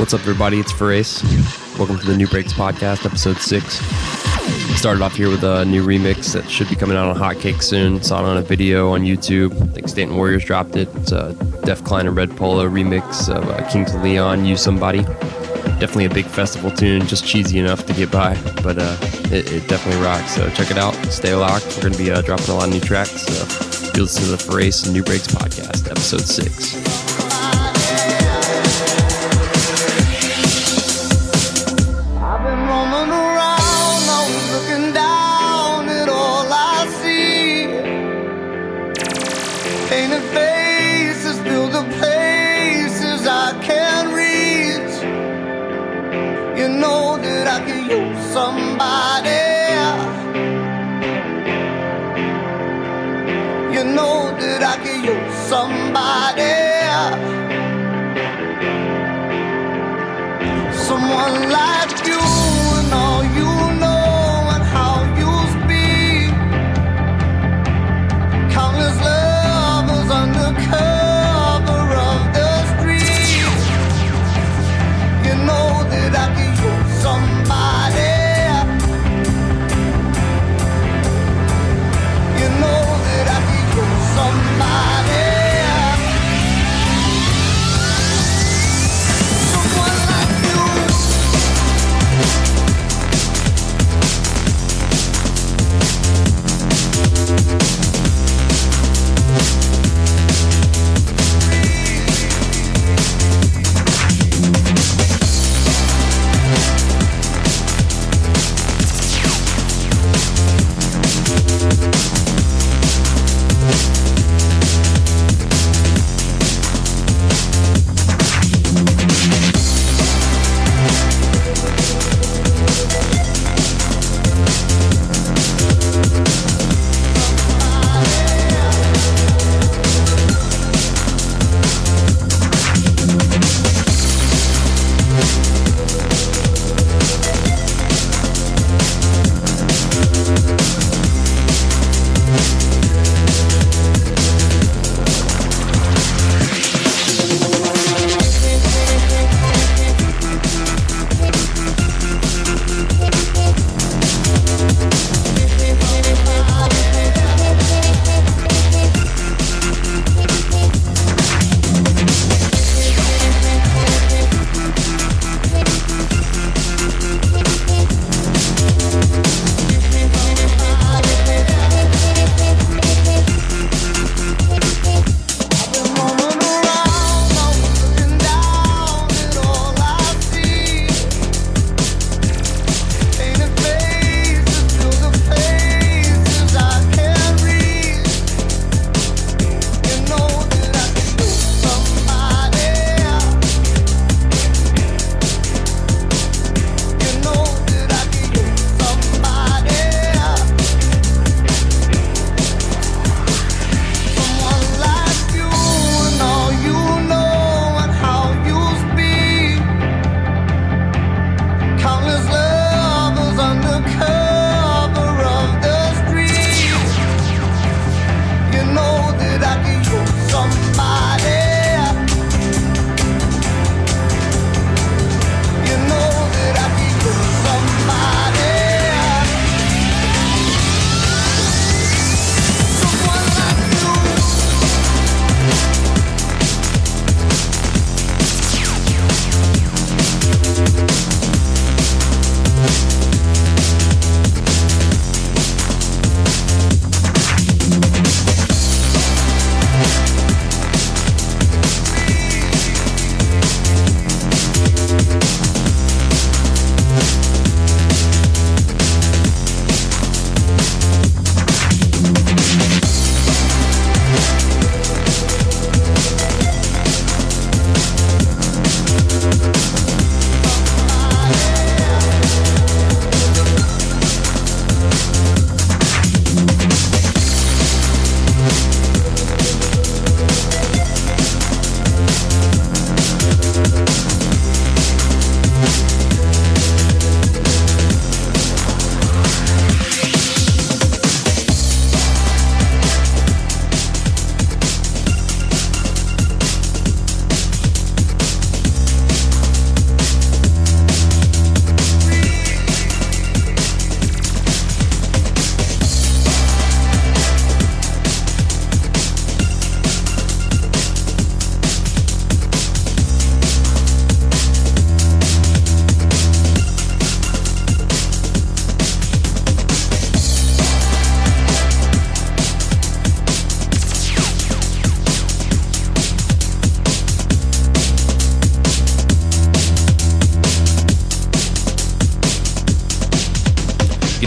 What's up, everybody? It's Farace. Welcome to the New Breaks Podcast, episode 6. Started off here with a new remix that should be coming out on Hotcake soon. Saw it on a video on YouTube. I think Stanton Warriors dropped it. It's a Def Klein and Red Polo remix of Kings of Leon, You Somebody. Definitely a big festival tune, just cheesy enough to get by, but it definitely rocks. So check it out. Stay locked. We're going to be dropping a lot of new tracks. So you'll listen to the Farace and New Breaks Podcast, episode 6. Painted faces fill the places I can't reach. You know that I could use somebody. You know that I could use somebody.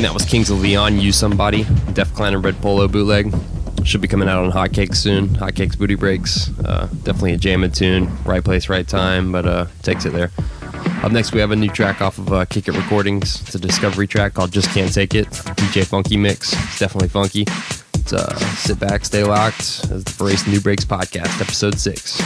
that was Kings of Leon, You Somebody, Def Clan and Red Polo bootleg. Should be coming out on Hotcakes soon. Hotcakes Booty Breaks. Definitely a jamming tune. Right place, right time, but takes it there. Up next, we have a new track off of Kick It Recordings. It's a discovery track called Just Can't Take It. DJ Funky mix. It's definitely funky. It's sit back, stay locked. It's the Brace New Breaks Podcast, episode 6.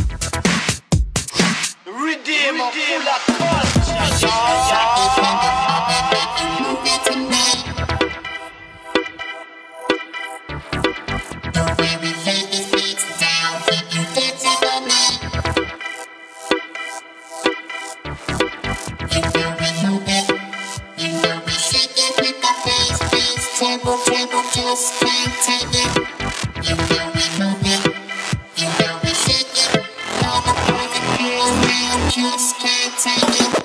Just can't take it. You know we move it. You know we shake it. All the boys and girls now just can't take it.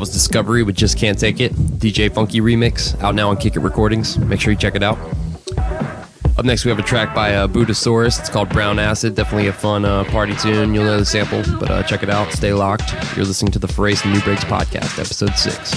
was Discovery with Just Can't Take It, DJ Funky remix, out now on Kick It Recordings. Make sure you check it out. Up next, we have a track by Buddhasaurus. It's called Brown Acid. Definitely a fun party tune. You'll know the sample, but check it out. Stay locked. You're listening to the Forace and New Breaks podcast, episode 6.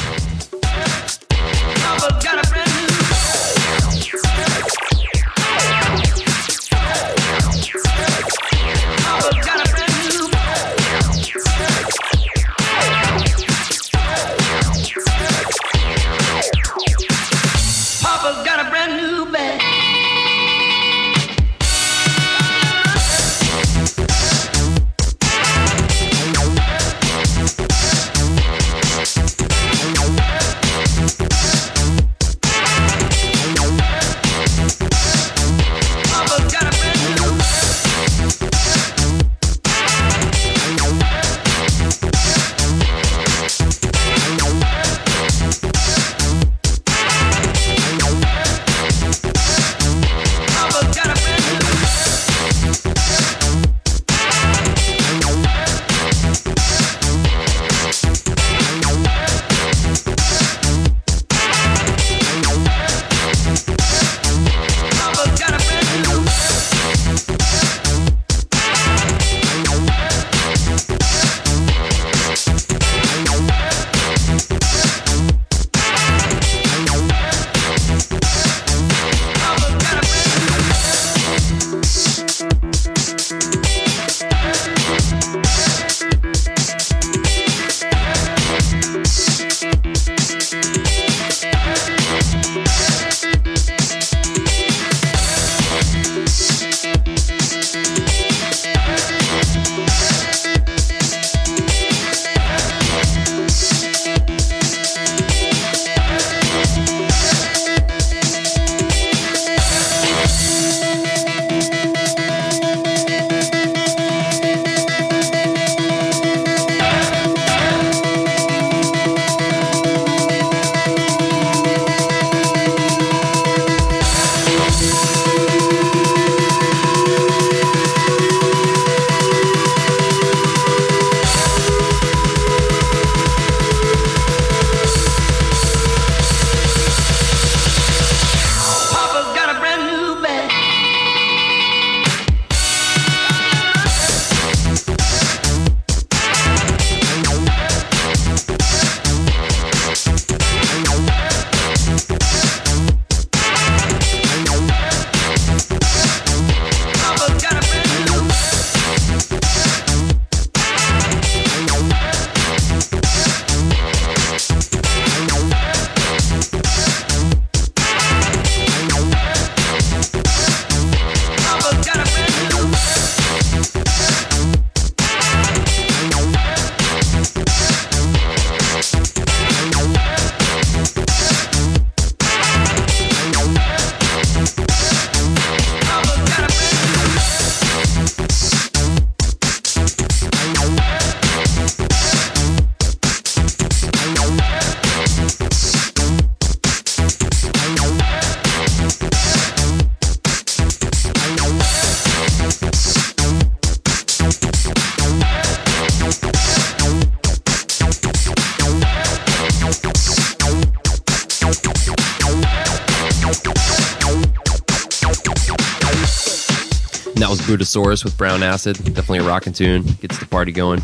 That was Buddhasaurus with Brown Acid. Definitely a rockin' tune. Gets the party going.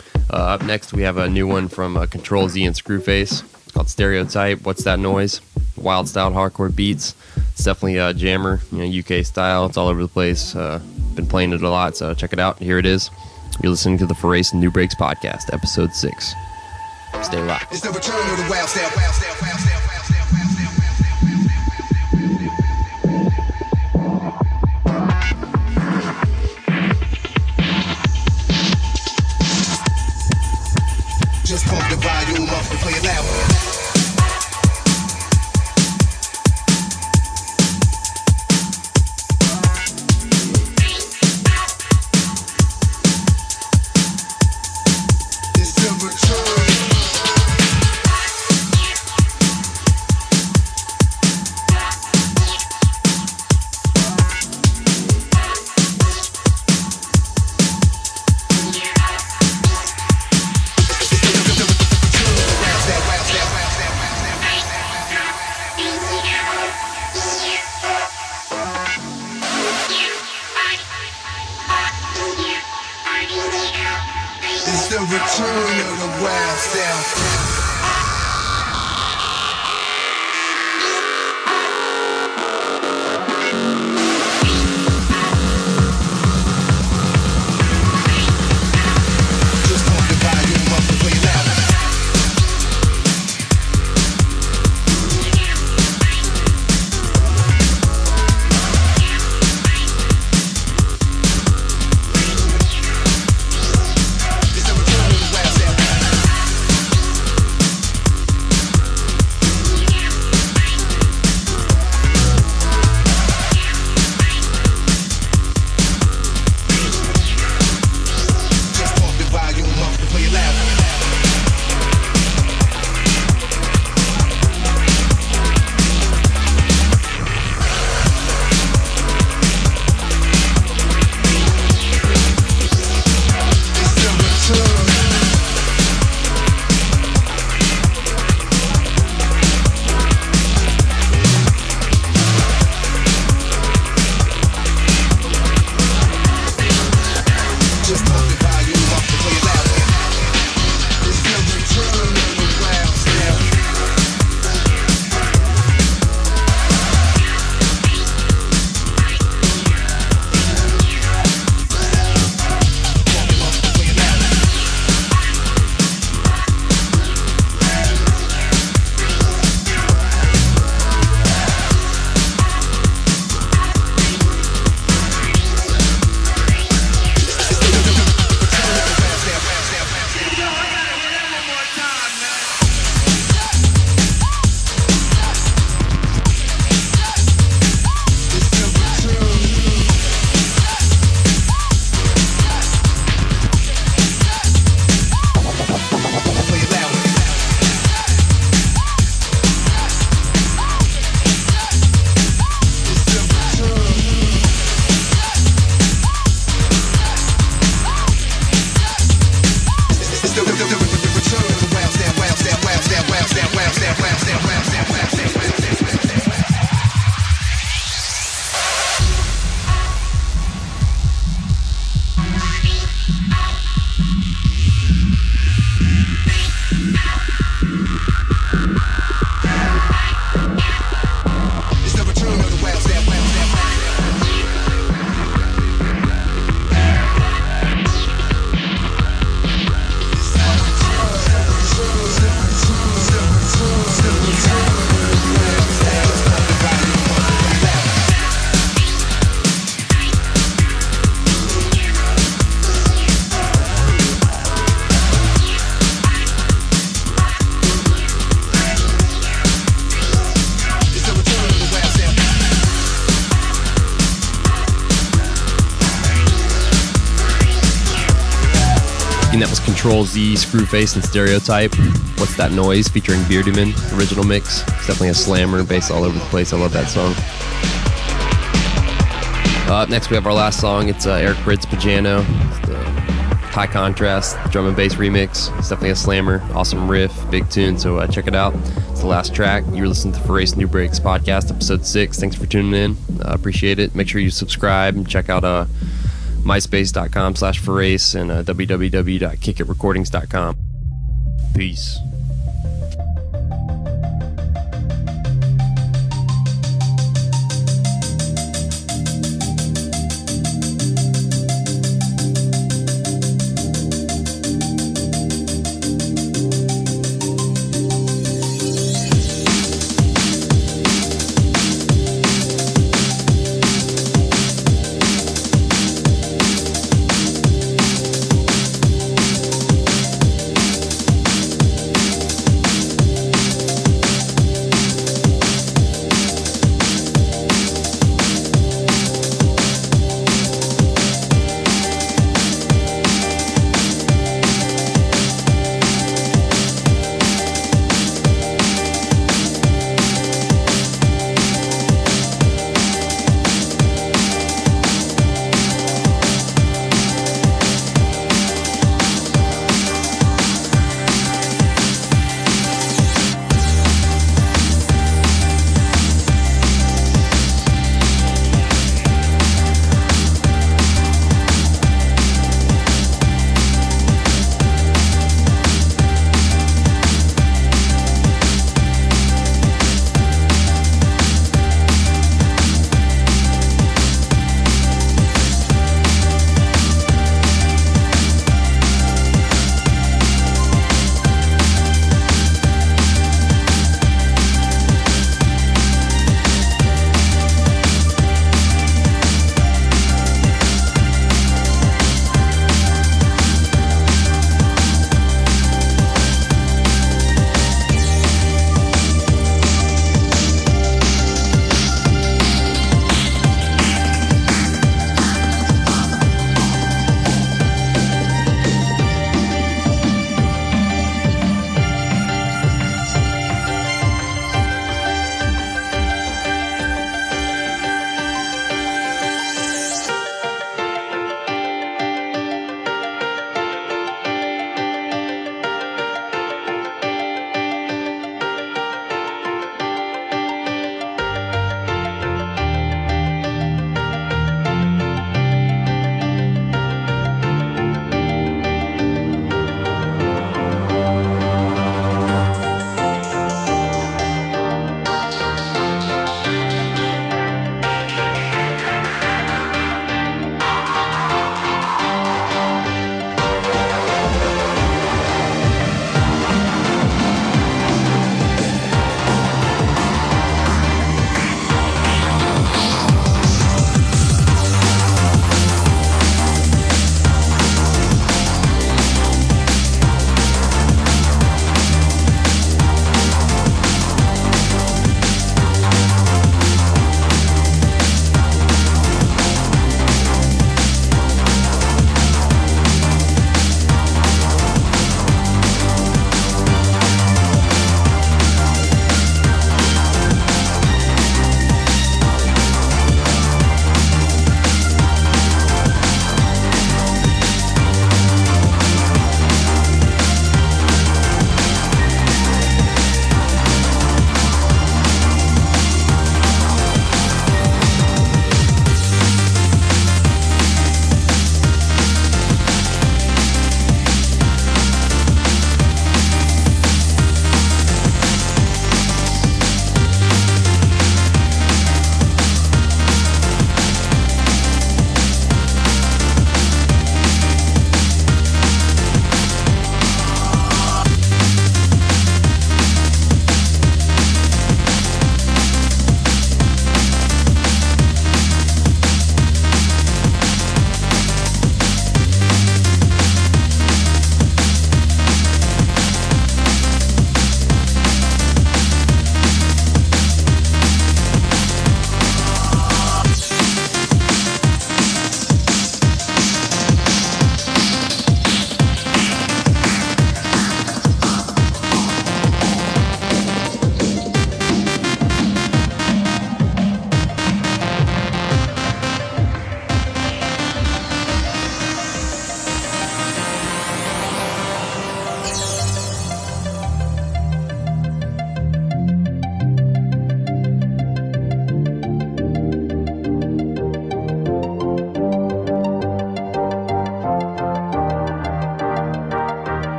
Up next, we have a new one from Control Z and Screwface. It's called Stereotype. What's That Noise? Wild style hardcore beats. It's definitely a jammer, UK style. It's all over the place. Been playing it a lot, so check it out. Here it is. You're listening to the Forace and New Breaks podcast, episode 6. Stay locked. It's the return of the wild style. Just pump the volume up and play it loud. It's the return. the return of the wild style. That was Control Z, Screwface, and Stereotype. What's That Noise? Featuring Beardyman, original mix. It's definitely a slammer, bass all over the place. I love that song. Up next, we have our last song. It's Eric Prydz, Pajano. It's the high contrast drum and bass remix. It's definitely a slammer. Awesome riff, big tune, so check it out. It's the last track. You're listening to Farace New Breaks Podcast, episode 6. Thanks for tuning in. Appreciate it. Make sure you subscribe and check out myspace.com/Farace and www.kickitrecordings.com. Peace.